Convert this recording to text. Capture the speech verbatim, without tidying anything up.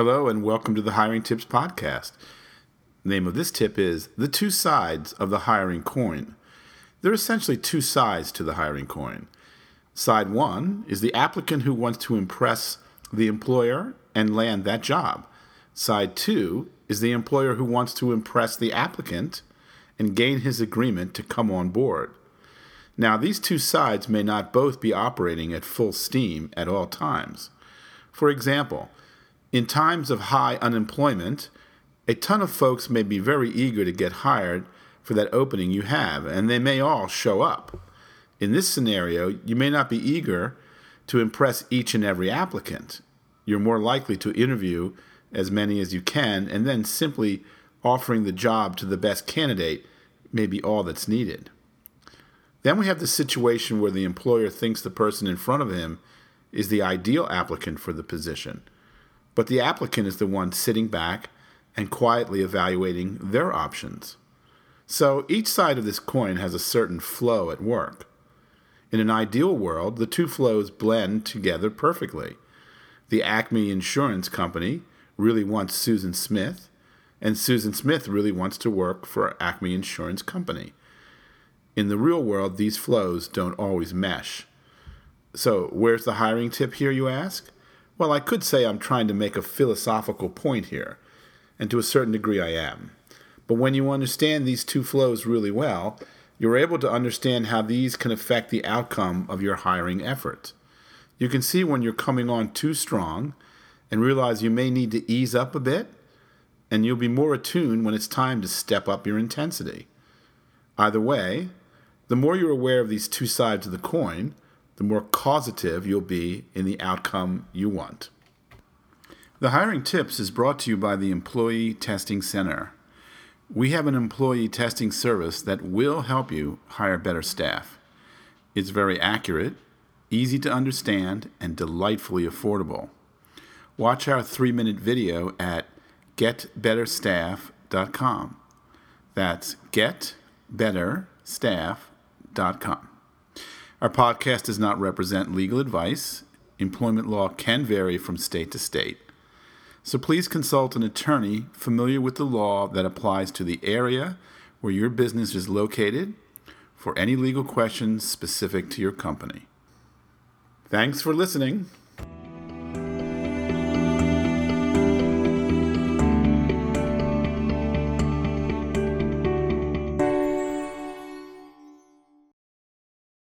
Hello and welcome to the Hiring Tips Podcast. The name of this tip is The Two Sides of the Hiring Coin. There are essentially two sides to the hiring coin. Side one is the applicant who wants to impress the employer and land that job. Side two is the employer who wants to impress the applicant and gain his agreement to come on board. Now, these two sides may not both be operating at full steam at all times. For example, in times of high unemployment, a ton of folks may be very eager to get hired for that opening you have, and they may all show up. In this scenario, you may not be eager to impress each and every applicant. You're more likely to interview as many as you can, and then simply offering the job to the best candidate may be all that's needed. Then we have the situation where the employer thinks the person in front of him is the ideal applicant for the position, but the applicant is the one sitting back and quietly evaluating their options. So each side of this coin has a certain flow at work. In an ideal world, the two flows blend together perfectly. The Acme Insurance Company really wants Susan Smith, and Susan Smith really wants to work for Acme Insurance Company. In the real world, these flows don't always mesh. So where's the hiring tip here, you ask? Well, I could say I'm trying to make a philosophical point here, and to a certain degree I am. But when you understand these two flows really well, you're able to understand how these can affect the outcome of your hiring effort. You can see when you're coming on too strong and realize you may need to ease up a bit, and you'll be more attuned when it's time to step up your intensity. Either way, the more you're aware of these two sides of the coin, the more causative you'll be in the outcome you want. The Hiring Tips is brought to you by the Employee Testing Center. We have an employee testing service that will help you hire better staff. It's very accurate, easy to understand, and delightfully affordable. Watch our three-minute video at get better staff dot com. That's get better staff dot com. Our podcast does not represent legal advice. Employment law can vary from state to state. So please consult an attorney familiar with the law that applies to the area where your business is located for any legal questions specific to your company. Thanks for listening.